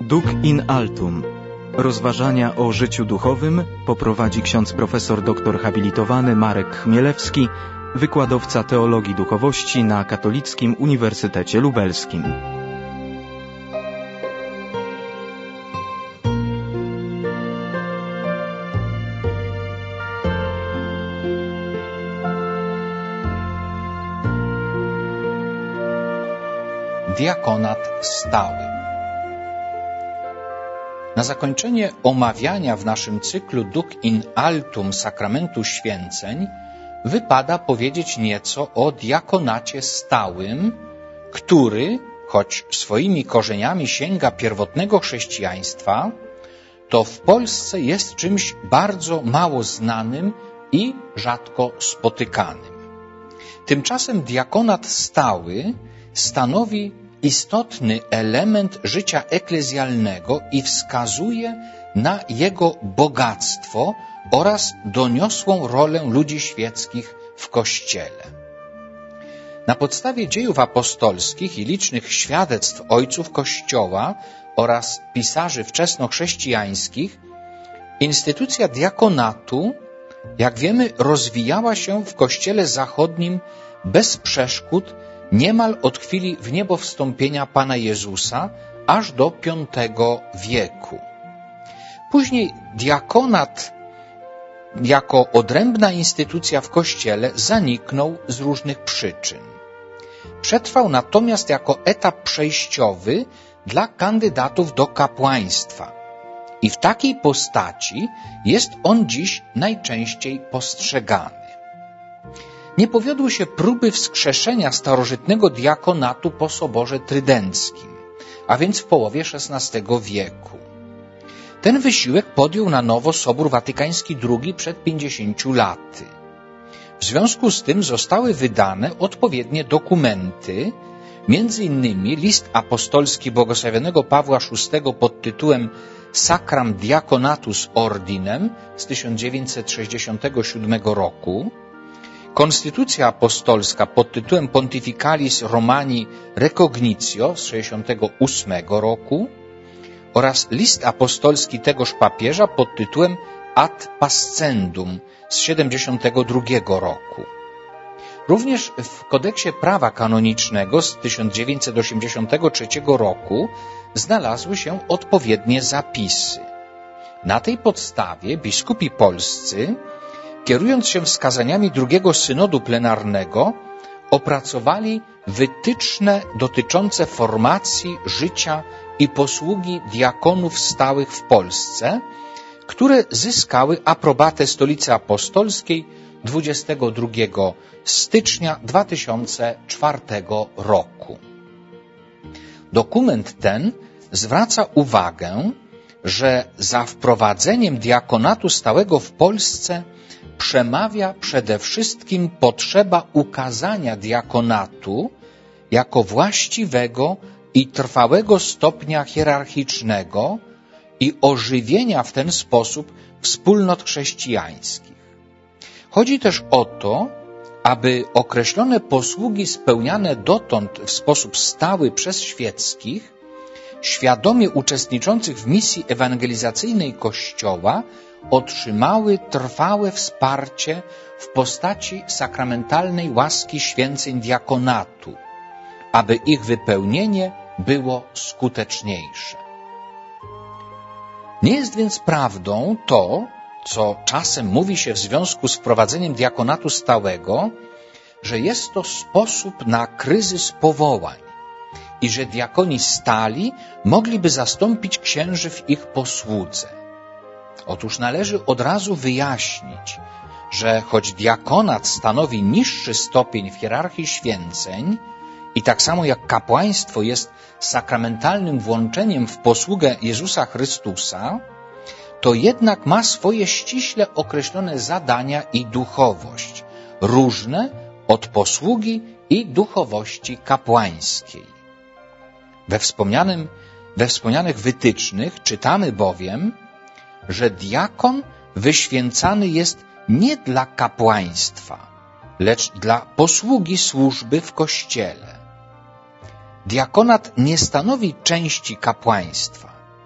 Duc in altum. Rozważania o życiu duchowym poprowadzi ksiądz profesor dr habilitowany Marek Chmielewski, wykładowca teologii duchowości na Katolickim Uniwersytecie Lubelskim. Diakonat stały. Na zakończenie omawiania w naszym cyklu Duc in altum sakramentu święceń wypada powiedzieć nieco o diakonacie stałym, który, choć swoimi korzeniami sięga pierwotnego chrześcijaństwa, to w Polsce jest czymś bardzo mało znanym i rzadko spotykanym. Tymczasem diakonat stały stanowi istotny element życia eklezjalnego i wskazuje na jego bogactwo oraz doniosłą rolę ludzi świeckich w Kościele. Na podstawie dziejów apostolskich i licznych świadectw ojców Kościoła oraz pisarzy wczesnochrześcijańskich, instytucja diakonatu, jak wiemy, rozwijała się w Kościele zachodnim bez przeszkód niemal od chwili wniebowstąpienia Pana Jezusa aż do V wieku. Później diakonat jako odrębna instytucja w Kościele zaniknął z różnych przyczyn. Przetrwał natomiast jako etap przejściowy dla kandydatów do kapłaństwa i w takiej postaci jest on dziś najczęściej postrzegany. Nie powiodły się próby wskrzeszenia starożytnego diakonatu po Soborze Trydenckim, a więc w połowie XVI wieku. Ten wysiłek podjął na nowo Sobór Watykański II przed 50 laty. W związku z tym zostały wydane odpowiednie dokumenty, między innymi list apostolski błogosławionego Pawła VI pod tytułem Sacram Diaconatus Ordinem z 1967 roku, Konstytucja apostolska pod tytułem Pontificalis Romani Recognitio z 1968 roku oraz list apostolski tegoż papieża pod tytułem Ad Pascendum z 1972 roku. Również w Kodeksie Prawa Kanonicznego z 1983 roku znalazły się odpowiednie zapisy. Na tej podstawie biskupi polscy, kierując się wskazaniami drugiego synodu plenarnego, opracowali wytyczne dotyczące formacji, życia i posługi diakonów stałych w Polsce, które zyskały aprobatę Stolicy Apostolskiej 22 stycznia 2004 roku. Dokument ten zwraca uwagę, że za wprowadzeniem diakonatu stałego w Polsce przemawia przede wszystkim potrzeba ukazania diakonatu jako właściwego i trwałego stopnia hierarchicznego i ożywienia w ten sposób wspólnot chrześcijańskich. Chodzi też o to, aby określone posługi spełniane dotąd w sposób stały przez świeckich, świadomie uczestniczących w misji ewangelizacyjnej Kościoła, otrzymały trwałe wsparcie w postaci sakramentalnej łaski święceń diakonatu, aby ich wypełnienie było skuteczniejsze. Nie jest więc prawdą to, co czasem mówi się w związku z wprowadzeniem diakonatu stałego, że jest to sposób na kryzys powołań i że diakoni stali mogliby zastąpić księży w ich posłudze. Otóż należy od razu wyjaśnić, że choć diakonat stanowi niższy stopień w hierarchii święceń i tak samo jak kapłaństwo jest sakramentalnym włączeniem w posługę Jezusa Chrystusa, to jednak ma swoje ściśle określone zadania i duchowość, różne od posługi i duchowości kapłańskiej. We wspomnianych wytycznych czytamy bowiem, że diakon wyświęcany jest nie dla kapłaństwa, lecz dla posługi służby w Kościele. Diakonat nie stanowi części kapłaństwa,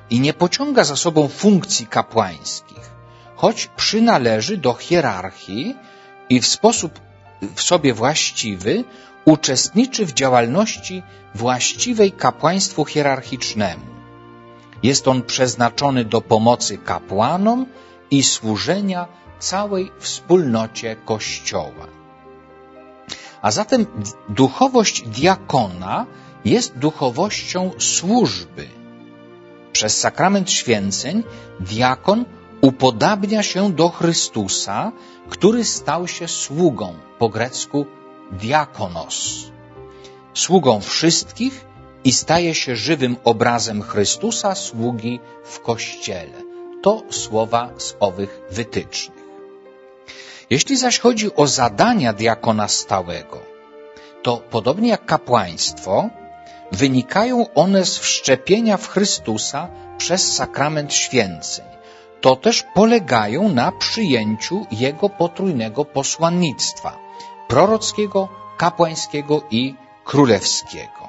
i nie pociąga za sobą funkcji kapłańskich, choć przynależy do hierarchii i w sposób w sobie właściwy uczestniczy w działalności właściwej kapłaństwu hierarchicznemu. Jest on przeznaczony do pomocy kapłanom i służenia całej wspólnocie Kościoła. A zatem duchowość diakona jest duchowością służby. Przez sakrament święceń diakon upodabnia się do Chrystusa, który stał się sługą, po grecku diakonos. Sługą wszystkich i staje się żywym obrazem Chrystusa, sługi w Kościele. To słowa z owych wytycznych. Jeśli zaś chodzi o zadania diakona stałego, to podobnie jak kapłaństwo, wynikają one z wszczepienia w Chrystusa przez sakrament święceń. To też polegają na przyjęciu Jego potrójnego posłannictwa, prorockiego, kapłańskiego i królewskiego.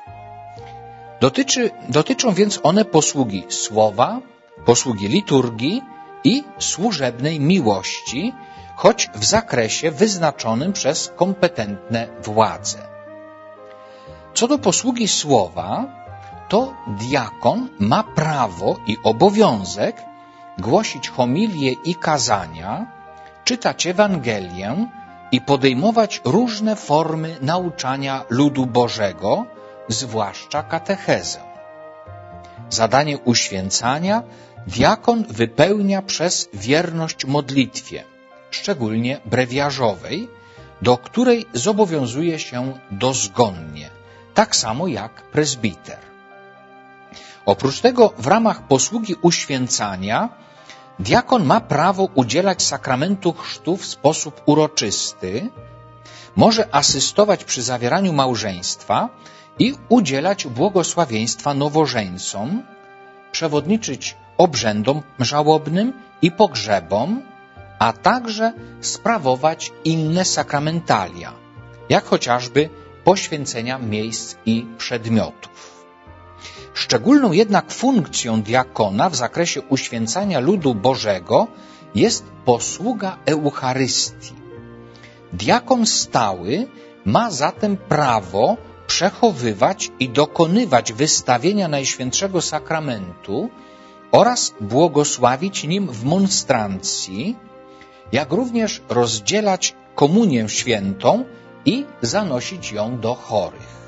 Dotyczą więc one posługi słowa, posługi liturgii i służebnej miłości, choć w zakresie wyznaczonym przez kompetentne władze. Co do posługi słowa, to diakon ma prawo i obowiązek głosić homilie i kazania, czytać Ewangelię i podejmować różne formy nauczania ludu Bożego, zwłaszcza katechezę. Zadanie uświęcania diakon wypełnia przez wierność modlitwie, szczególnie brewiarzowej, do której zobowiązuje się dozgonnie, tak samo jak prezbiter. Oprócz tego w ramach posługi uświęcania diakon ma prawo udzielać sakramentu chrztu w sposób uroczysty, może asystować przy zawieraniu małżeństwa i udzielać błogosławieństwa nowożeńcom, przewodniczyć obrzędom żałobnym i pogrzebom, a także sprawować inne sakramentalia, jak chociażby poświęcenia miejsc i przedmiotów. Szczególną jednak funkcją diakona w zakresie uświęcania ludu Bożego jest posługa Eucharystii. Diakon stały ma zatem prawo przechowywać i dokonywać wystawienia Najświętszego Sakramentu oraz błogosławić nim w monstrancji, jak również rozdzielać komunię świętą i zanosić ją do chorych.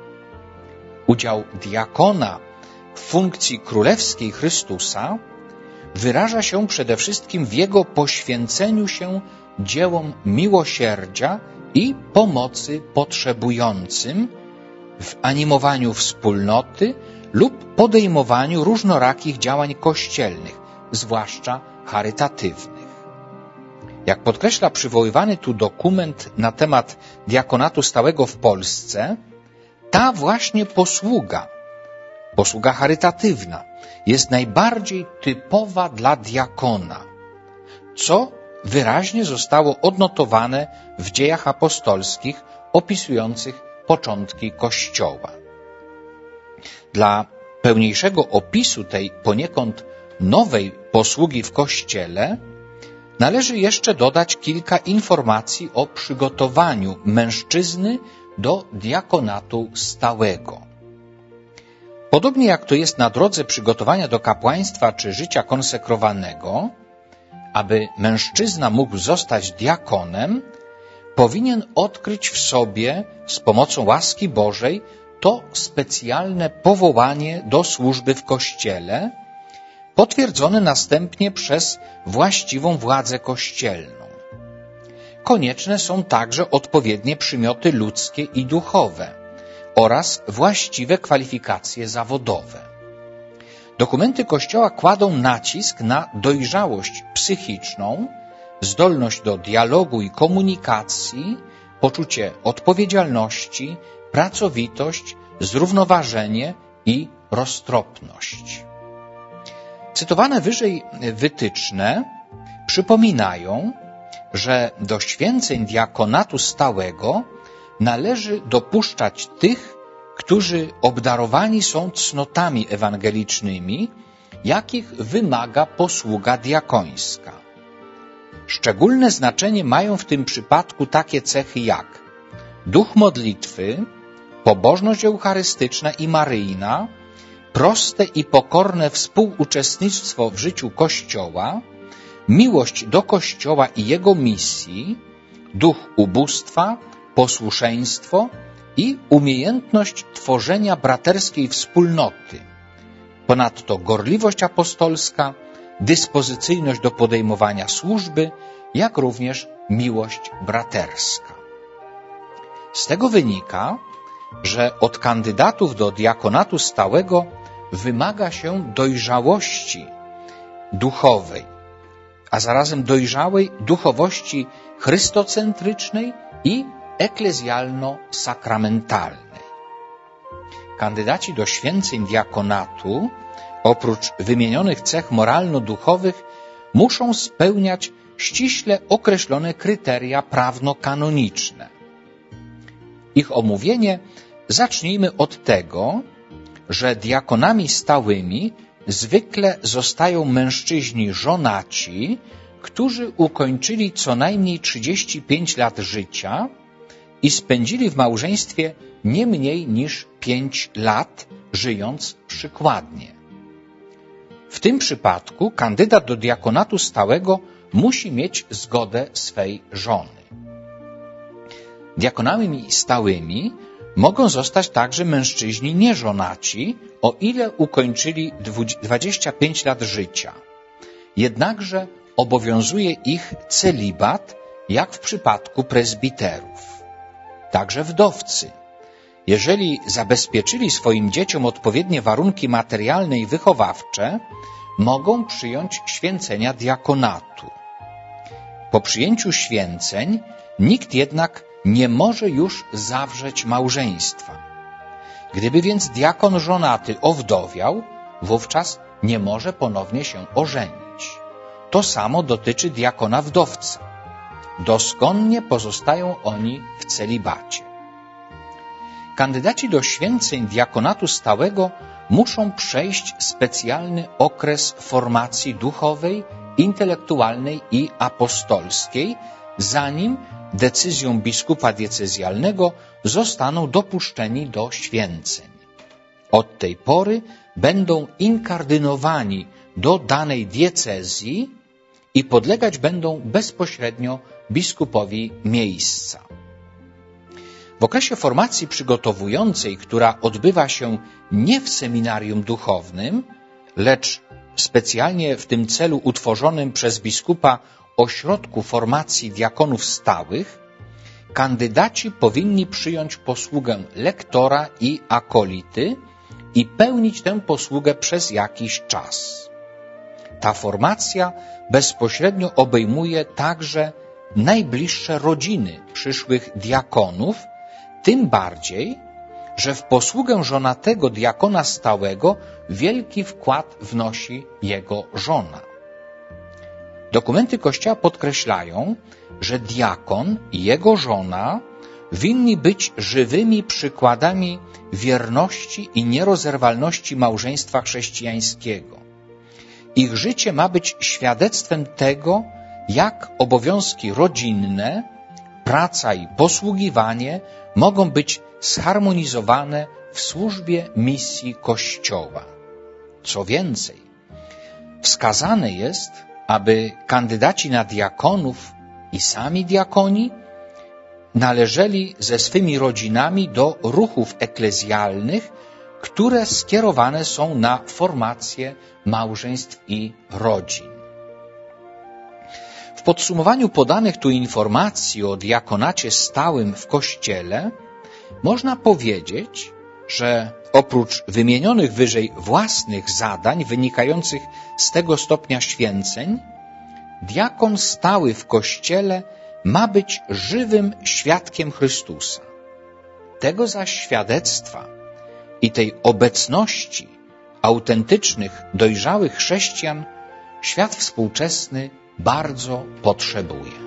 Udział diakona w funkcji królewskiej Chrystusa wyraża się przede wszystkim w jego poświęceniu się dziełom miłosierdzia i pomocy potrzebującym, w animowaniu wspólnoty lub podejmowaniu różnorakich działań kościelnych, zwłaszcza charytatywnych. Jak podkreśla przywoływany tu dokument na temat diakonatu stałego w Polsce, ta właśnie posługa charytatywna, jest najbardziej typowa dla diakona, co wyraźnie zostało odnotowane w dziejach apostolskich opisujących początki Kościoła. Dla pełniejszego opisu tej poniekąd nowej posługi w Kościele należy jeszcze dodać kilka informacji o przygotowaniu mężczyzny do diakonatu stałego. Podobnie jak to jest na drodze przygotowania do kapłaństwa czy życia konsekrowanego, aby mężczyzna mógł zostać diakonem, powinien odkryć w sobie z pomocą łaski Bożej to specjalne powołanie do służby w Kościele, potwierdzone następnie przez właściwą władzę kościelną. Konieczne są także odpowiednie przymioty ludzkie i duchowe oraz właściwe kwalifikacje zawodowe. Dokumenty Kościoła kładą nacisk na dojrzałość psychiczną, zdolność do dialogu i komunikacji, poczucie odpowiedzialności, pracowitość, zrównoważenie i roztropność. Cytowane wyżej wytyczne przypominają, że do święceń diakonatu stałego należy dopuszczać tych, którzy obdarowani są cnotami ewangelicznymi jakich wymaga posługa diakońska. Szczególne znaczenie mają w tym przypadku takie cechy jak duch modlitwy, pobożność eucharystyczna i maryjna, proste i pokorne współuczestnictwo w życiu Kościoła, miłość do Kościoła i jego misji, duch ubóstwa, posłuszeństwo i umiejętność tworzenia braterskiej wspólnoty. Ponadto gorliwość apostolska, dyspozycyjność do podejmowania służby, jak również miłość braterska. Z tego wynika, że od kandydatów do diakonatu stałego wymaga się dojrzałości duchowej, a zarazem dojrzałej duchowości chrystocentrycznej i eklezjalno-sakramentalnej. Kandydaci do święceń diakonatu, oprócz wymienionych cech moralno-duchowych, muszą spełniać ściśle określone kryteria prawno-kanoniczne. Ich omówienie zacznijmy od tego, że diakonami stałymi zwykle zostają mężczyźni żonaci, którzy ukończyli co najmniej 35 lat życia i spędzili w małżeństwie nie mniej niż 5 lat, żyjąc przykładnie. W tym przypadku kandydat do diakonatu stałego musi mieć zgodę swej żony. Diakonami stałymi mogą zostać także mężczyźni nieżonaci, o ile ukończyli 25 lat życia. Jednakże obowiązuje ich celibat, jak w przypadku prezbiterów. Także wdowcy, jeżeli zabezpieczyli swoim dzieciom odpowiednie warunki materialne i wychowawcze, mogą przyjąć święcenia diakonatu. Po przyjęciu święceń nikt jednak nie może już zawrzeć małżeństwa. Gdyby więc diakon żonaty owdowiał, wówczas nie może ponownie się ożenić. To samo dotyczy diakona wdowca. Doskonnie pozostają oni w celibacie. Kandydaci do święceń diakonatu stałego muszą przejść specjalny okres formacji duchowej, intelektualnej i apostolskiej, zanim decyzją biskupa diecezjalnego zostaną dopuszczeni do święceń. Od tej pory będą inkardynowani do danej diecezji i podlegać będą bezpośrednio biskupowi miejsca. W okresie formacji przygotowującej, która odbywa się nie w seminarium duchownym, lecz specjalnie w tym celu utworzonym przez biskupa ośrodku formacji diakonów stałych, kandydaci powinni przyjąć posługę lektora i akolity i pełnić tę posługę przez jakiś czas. Ta formacja bezpośrednio obejmuje także najbliższe rodziny przyszłych diakonów, tym bardziej, że w posługę żonatego diakona stałego wielki wkład wnosi jego żona. Dokumenty Kościoła podkreślają, że diakon i jego żona winni być żywymi przykładami wierności i nierozerwalności małżeństwa chrześcijańskiego. Ich życie ma być świadectwem tego, jak obowiązki rodzinne, praca i posługiwanie mogą być zharmonizowane w służbie misji Kościoła. Co więcej, wskazane jest, aby kandydaci na diakonów i sami diakoni należeli ze swymi rodzinami do ruchów eklezjalnych, które skierowane są na formację małżeństw i rodzin. W podsumowaniu podanych tu informacji o diakonacie stałym w Kościele można powiedzieć, że oprócz wymienionych wyżej własnych zadań wynikających z tego stopnia święceń, diakon stały w Kościele ma być żywym świadkiem Chrystusa. Tego zaś świadectwa i tej obecności autentycznych, dojrzałych chrześcijan świat współczesny bardzo potrzebuje.